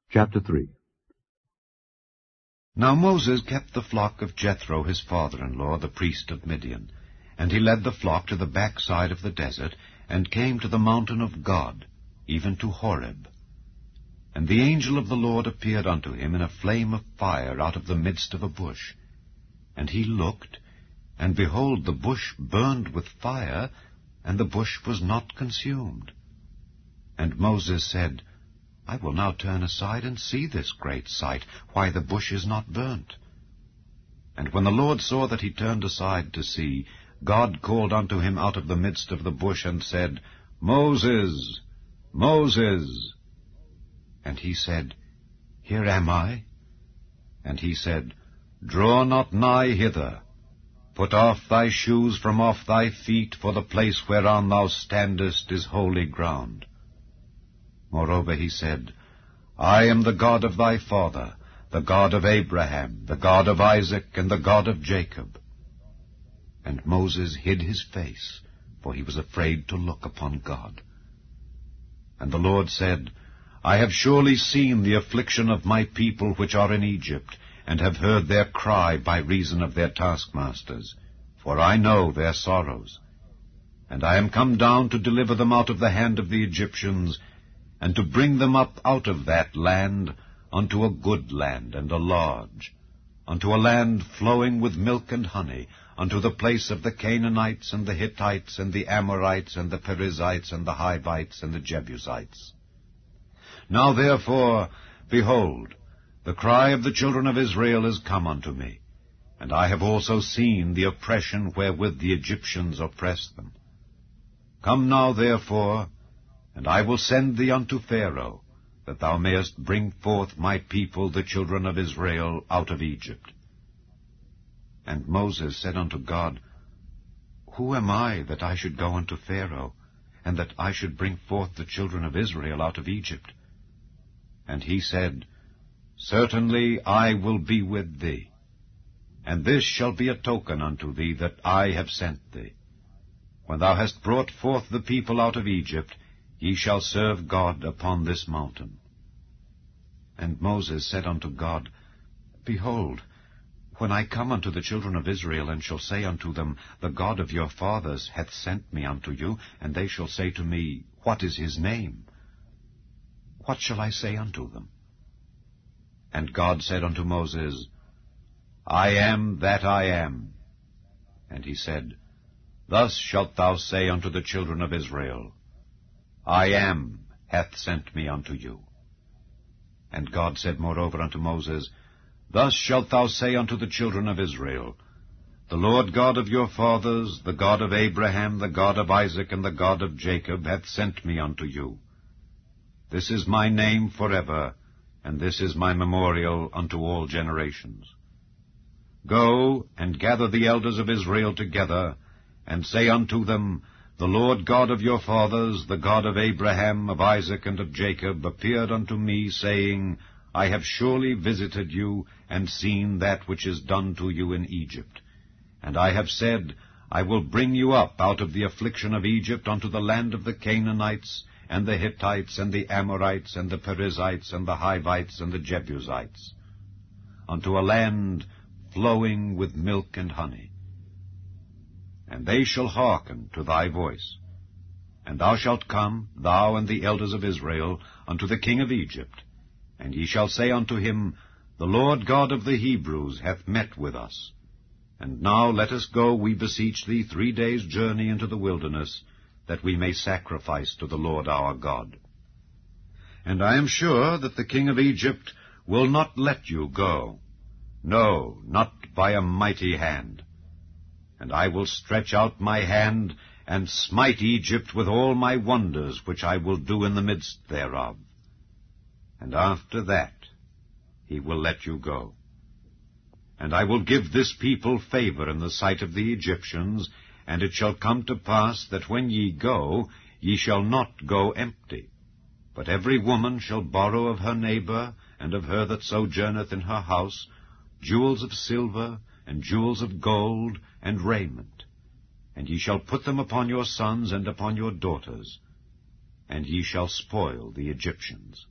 Chapter 3. Now Moses kept the flock of Jethro his father-in-law, the priest of Midian, and he led the flock to the backside of the desert, and came to the mountain of God, even to Horeb. And the angel of the Lord appeared unto him in a flame of fire out of the midst of a bush. And he looked, and behold, the bush burned with fire, and the bush was not consumed. And Moses said, I will now turn aside and see this great sight, why the bush is not burnt. And when the Lord saw that he turned aside to see, God called unto him out of the midst of the bush, and said, Moses, Moses. And he said, Here am I. And he said, Draw not nigh hither. Put off thy shoes from off thy feet, for the place whereon thou standest is holy ground. Moreover he said, I am the God of thy father, the God of Abraham, the God of Isaac, and the God of Jacob. And Moses hid his face, for he was afraid to look upon God. And the Lord said, I have surely seen the affliction of my people which are in Egypt, and have heard their cry by reason of their taskmasters, for I know their sorrows. And I am come down to deliver them out of the hand of the Egyptians, and to bring them up out of that land unto a good land and a large, unto a land flowing with milk and honey, unto the place of the Canaanites and the Hittites and the Amorites and the Perizzites and the Hivites and the Jebusites. Now therefore, behold, the cry of the children of Israel is come unto me, and I have also seen the oppression wherewith the Egyptians oppress them. Come now therefore, and I will send thee unto Pharaoh, that thou mayest bring forth my people, the children of Israel, out of Egypt. And Moses said unto God, Who am I, that I should go unto Pharaoh, and that I should bring forth the children of Israel out of Egypt? And he said, Certainly I will be with thee, and this shall be a token unto thee that I have sent thee. When thou hast brought forth the people out of Egypt, ye shall serve God upon this mountain. And Moses said unto God, Behold, when I come unto the children of Israel, and shall say unto them, The God of your fathers hath sent me unto you, and they shall say to me, What is his name? What shall I say unto them? And God said unto Moses, I am that I am. And he said, Thus shalt thou say unto the children of Israel, I am hath sent me unto you. And God said moreover unto Moses, Thus shalt thou say unto the children of Israel, The Lord God of your fathers, the God of Abraham, the God of Isaac, and the God of Jacob, hath sent me unto you. This is my name forever, and this is my memorial unto all generations. Go and gather the elders of Israel together, and say unto them, The Lord God of your fathers, the God of Abraham, of Isaac, and of Jacob, appeared unto me, saying, I have surely visited you, and seen that which is done to you in Egypt. And I have said, I will bring you up out of the affliction of Egypt unto the land of the Canaanites, and the Hittites, and the Amorites, and the Perizzites, and the Hivites, and the Jebusites, unto a land flowing with milk and honey. And they shall hearken to thy voice. And thou shalt come, thou and the elders of Israel, unto the king of Egypt, and ye shall say unto him, The Lord God of the Hebrews hath met with us. And now let us go, we beseech thee, 3 days' journey into the wilderness, that we may sacrifice to the Lord our God. And I am sure that the king of Egypt will not let you go, no, not by a mighty hand. And I will stretch out my hand, and smite Egypt with all my wonders, which I will do in the midst thereof. And after that he will let you go. And I will give this people favor in the sight of the Egyptians, and it shall come to pass that when ye go, ye shall not go empty. But every woman shall borrow of her neighbor, and of her that sojourneth in her house, jewels of silver, and jewels of gold, and raiment. And ye shall put them upon your sons and upon your daughters, and ye shall spoil the Egyptians.